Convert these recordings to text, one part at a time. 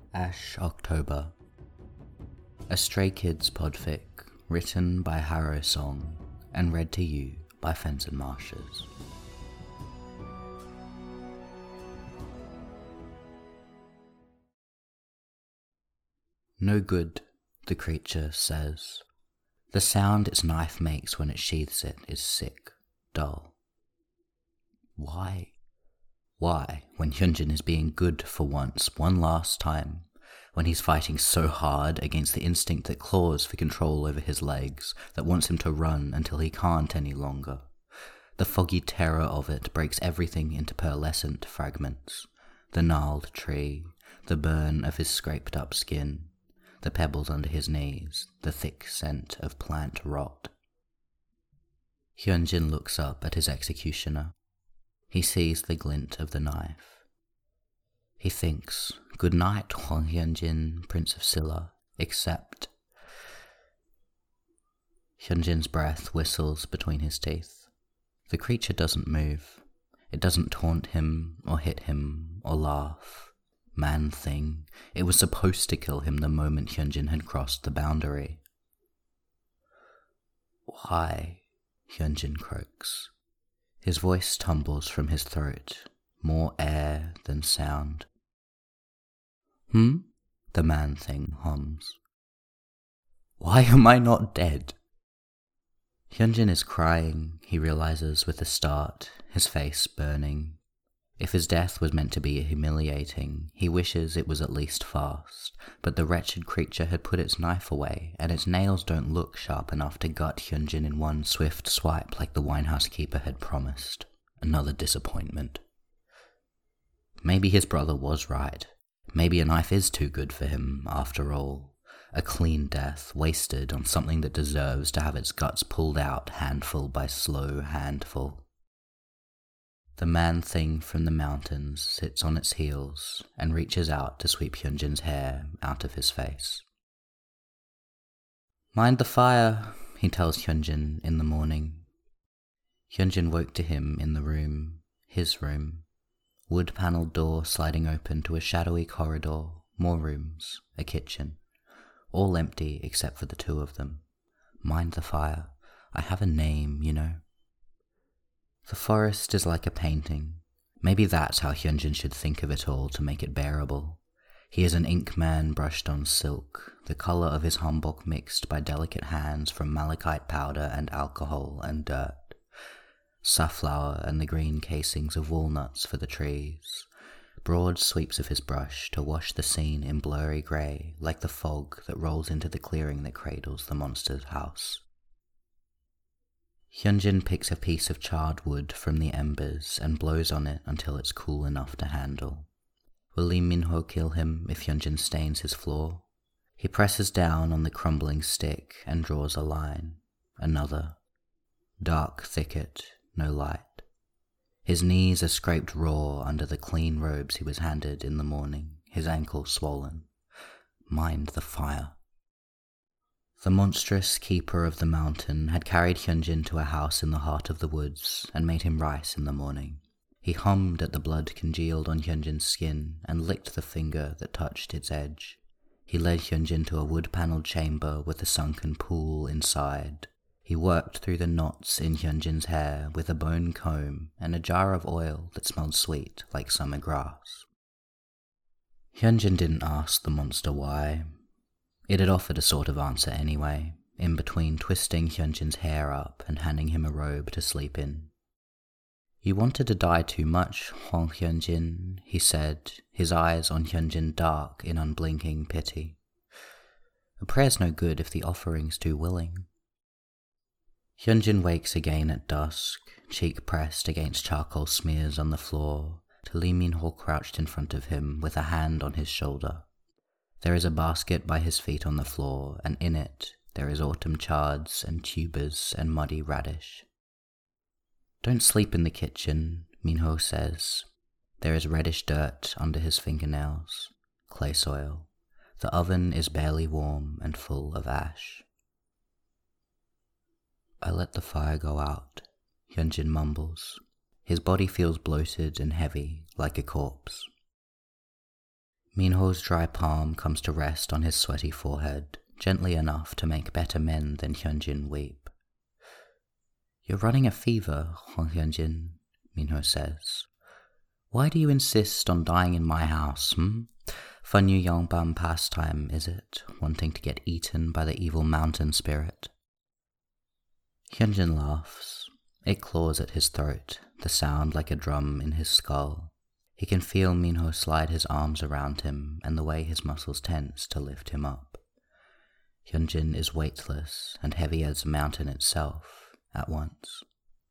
Ash October. A Stray Kids podfic written by Harrow Song and read to you by Fenton Marshes. No good, the creature says. The sound its knife makes when it sheathes it is sick, dull. Why? Why, when Hyunjin is being good for once, one last time, when he's fighting so hard against the instinct that claws for control over his legs, that wants him to run until he can't any longer. The foggy terror of it breaks everything into pearlescent fragments. The gnarled tree, the burn of his scraped up skin, the pebbles under his knees, the thick scent of plant rot. Hyunjin looks up at his executioner. He sees the glint of the knife. He thinks, "Good night, Hwang Hyunjin, Prince of Silla, except..." Hyunjin's breath whistles between his teeth. The creature doesn't move. It doesn't taunt him, or hit him, or laugh. Man thing, it was supposed to kill him the moment Hyunjin had crossed the boundary. "Why?" Hyunjin croaks. His voice tumbles from his throat, more air than sound. The man thing hums. "Why am I not dead?" Hyunjin is crying, he realizes with a start, his face burning. If his death was meant to be humiliating, he wishes it was at least fast, but the wretched creature had put its knife away, and its nails don't look sharp enough to gut Hyunjin in one swift swipe like the winehouse keeper had promised. Another disappointment. Maybe his brother was right. Maybe a knife is too good for him, after all. A clean death, wasted on something that deserves to have its guts pulled out handful by slow handful. The man thing from the mountains sits on its heels and reaches out to sweep Hyunjin's hair out of his face. "Mind the fire," he tells Hyunjin in the morning. Hyunjin woke to him in the room, his room. Wood-panelled door sliding open to a shadowy corridor, more rooms, a kitchen. All empty except for the two of them. Mind the fire. I have a name, you know. The forest is like a painting. Maybe that's how Hyunjin should think of it all to make it bearable. He is an ink man brushed on silk, the colour of his hanbok mixed by delicate hands from malachite powder and alcohol and dirt. Safflower and the green casings of walnuts for the trees. Broad sweeps of his brush to wash the scene in blurry grey, like the fog that rolls into the clearing that cradles the monster's house. Hyunjin picks a piece of charred wood from the embers and blows on it until it's cool enough to handle. Will Lee Min-ho kill him if Hyunjin stains his floor? He presses down on the crumbling stick and draws a line. Another. Dark thicket, no light. His knees are scraped raw under the clean robes he was handed in the morning, his ankles swollen. Mind the fire. The monstrous keeper of the mountain had carried Hyunjin to a house in the heart of the woods and made him rice in the morning. He hummed at the blood congealed on Hyunjin's skin and licked the finger that touched its edge. He led Hyunjin to a wood-panelled chamber with a sunken pool inside. He worked through the knots in Hyunjin's hair with a bone comb and a jar of oil that smelled sweet like summer grass. Hyunjin didn't ask the monster why. It had offered a sort of answer anyway, in between twisting Hyunjin's hair up and handing him a robe to sleep in. "You wanted to die too much, Hwang Hyunjin," he said, his eyes on Hyunjin dark in unblinking pity. "A prayer's no good if the offering's too willing." Hyunjin wakes again at dusk, cheek pressed against charcoal smears on the floor, to Lee Min-ho crouched in front of him with a hand on his shoulder. There is a basket by his feet on the floor, and in it there is autumn chards and tubers and muddy radish. "Don't sleep in the kitchen," Min-ho says. There is reddish dirt under his fingernails, clay soil. The oven is barely warm and full of ash. "I let the fire go out," Hyunjin mumbles. His body feels bloated and heavy, like a corpse. Minho's dry palm comes to rest on his sweaty forehead, gently enough to make better men than Hyunjin weep. You're running a fever, Hwang Hyunjin, Minho says. Why do you insist on dying in my house, Fun Yu Yongbam pastime, is it, wanting to get eaten by the evil mountain spirit? Hyunjin laughs. It claws at his throat, the sound like a drum in his skull. He can feel Minho slide his arms around him and the way his muscles tense to lift him up. Hyunjin is weightless and heavy as a mountain itself at once.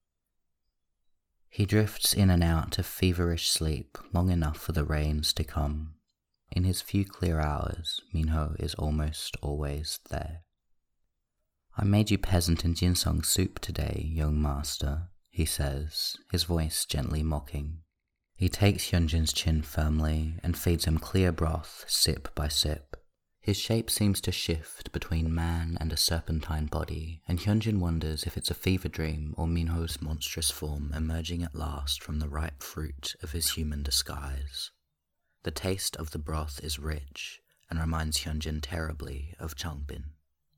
He drifts in and out of feverish sleep long enough for the rains to come. In his few clear hours, Minho is almost always there. I made you peasant and ginseng soup today, young master, he says, his voice gently mocking. He takes Hyunjin's chin firmly and feeds him clear broth, sip by sip. His shape seems to shift between man and a serpentine body, and Hyunjin wonders if it's a fever dream or Minho's monstrous form emerging at last from the ripe fruit of his human disguise. The taste of the broth is rich and reminds Hyunjin terribly of Changbin.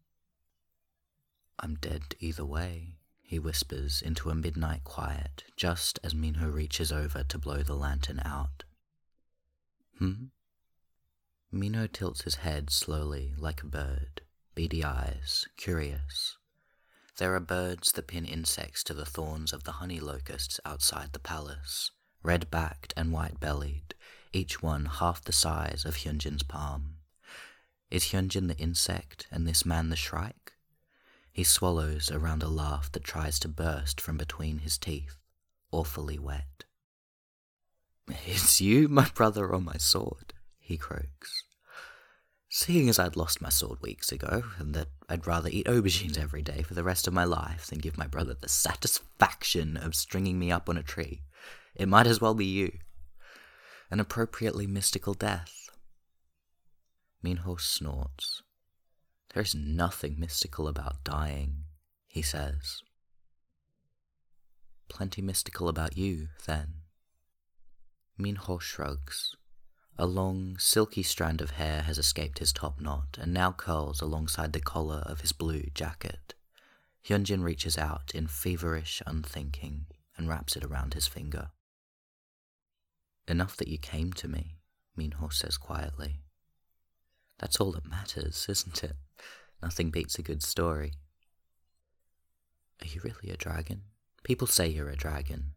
I'm dead either way, he whispers into a midnight quiet, just as Minho reaches over to blow the lantern out. Minho tilts his head slowly like a bird, beady eyes, curious. There are birds that pin insects to the thorns of the honey locusts outside the palace, red-backed and white-bellied, each one half the size of Hyunjin's palm. Is Hyunjin the insect and this man the shrike? He swallows around a laugh that tries to burst from between his teeth, awfully wet. It's you, my brother, or my sword, he croaks. Seeing as I'd lost my sword weeks ago, and that I'd rather eat aubergines every day for the rest of my life than give my brother the satisfaction of stringing me up on a tree, it might as well be you. An appropriately mystical death. Minho snorts. There is nothing mystical about dying, he says. Plenty mystical about you, then. Minho shrugs. A long, silky strand of hair has escaped his top knot and now curls alongside the collar of his blue jacket. Hyunjin reaches out in feverish unthinking and wraps it around his finger. Enough that you came to me, Minho says quietly. That's all that matters, isn't it? Nothing beats a good story. Are you really a dragon? People say you're a dragon.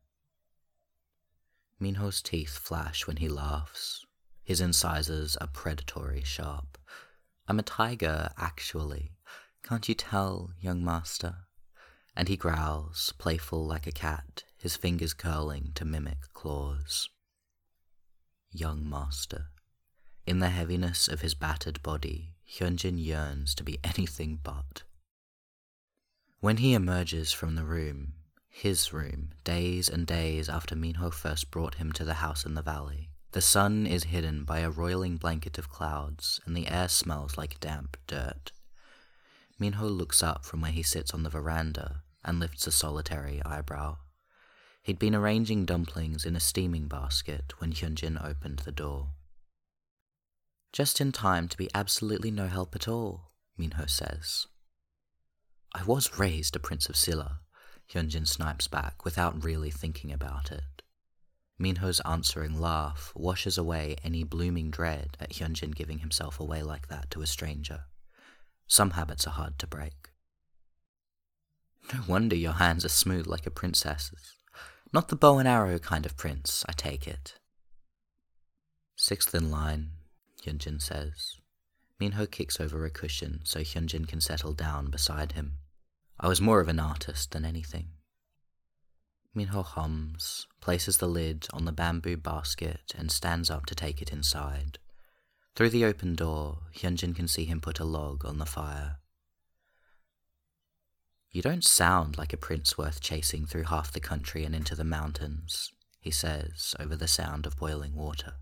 Minho's teeth flash when he laughs. His incisors are predatory sharp. I'm a tiger, actually. Can't you tell, young master? And he growls, playful like a cat, his fingers curling to mimic claws. Young master. In the heaviness of his battered body, Hyunjin yearns to be anything but. When he emerges from the room, his room, days and days after Minho first brought him to the house in the valley, the sun is hidden by a roiling blanket of clouds, and the air smells like damp dirt. Minho looks up from where he sits on the veranda and lifts a solitary eyebrow. He'd been arranging dumplings in a steaming basket when Hyunjin opened the door. Just in time to be absolutely no help at all, Minho says. I was raised a prince of Silla, Hyunjin snipes back without really thinking about it. Minho's answering laugh washes away any blooming dread at Hyunjin giving himself away like that to a stranger. Some habits are hard to break. No wonder your hands are smooth like a princess's. Not the bow and arrow kind of prince, I take it. Sixth in line, Hyunjin says. Minho kicks over a cushion so Hyunjin can settle down beside him. I was more of an artist than anything. Minho hums, places the lid on the bamboo basket and stands up to take it inside. Through the open door, Hyunjin can see him put a log on the fire. You don't sound like a prince worth chasing through half the country and into the mountains, he says over the sound of boiling water.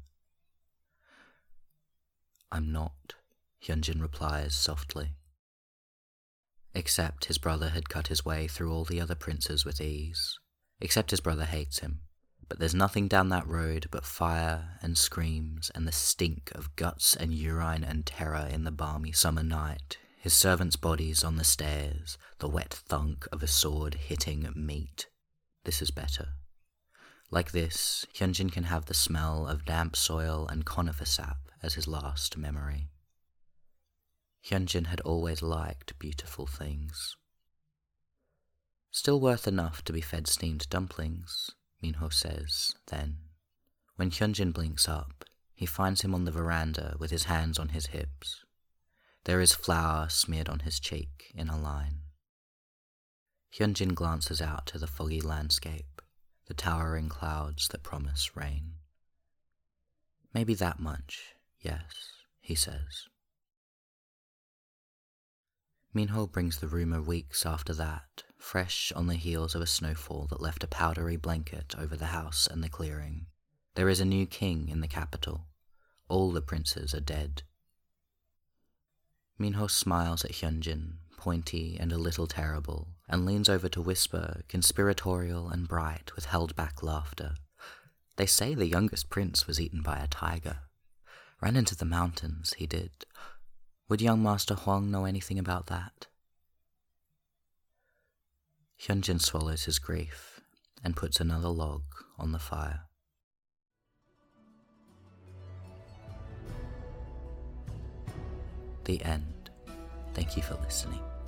I'm not, Hyunjin replies softly. Except his brother had cut his way through all the other princes with ease. Except his brother hates him, But there's nothing down that road but fire and screams and the stink of guts and urine and terror in the balmy summer night, his servants' bodies on the stairs, the wet thunk of a sword hitting meat. This is better. Like this, Hyunjin can have the smell of damp soil and conifer sap as his last memory. Hyunjin had always liked beautiful things. Still worth enough to be fed steamed dumplings, Minho says, then. When Hyunjin blinks up, he finds him on the veranda with his hands on his hips. There is flour smeared on his cheek in a line. Hyunjin glances out to the foggy landscape, the towering clouds that promise rain. Maybe that much, yes, he says. Minho brings the rumour weeks after that, fresh on the heels of a snowfall that left a powdery blanket over the house and the clearing. There is a new king in the capital. All the princes are dead. Minho smiles at Hyunjin, pointy and a little terrible, and leans over to whisper, conspiratorial and bright with held-back laughter. They say the youngest prince was eaten by a tiger. Ran into the mountains, he did. Would young Master Huang know anything about that? Hyunjin swallows his grief and puts another log on the fire. The end. Thank you for listening.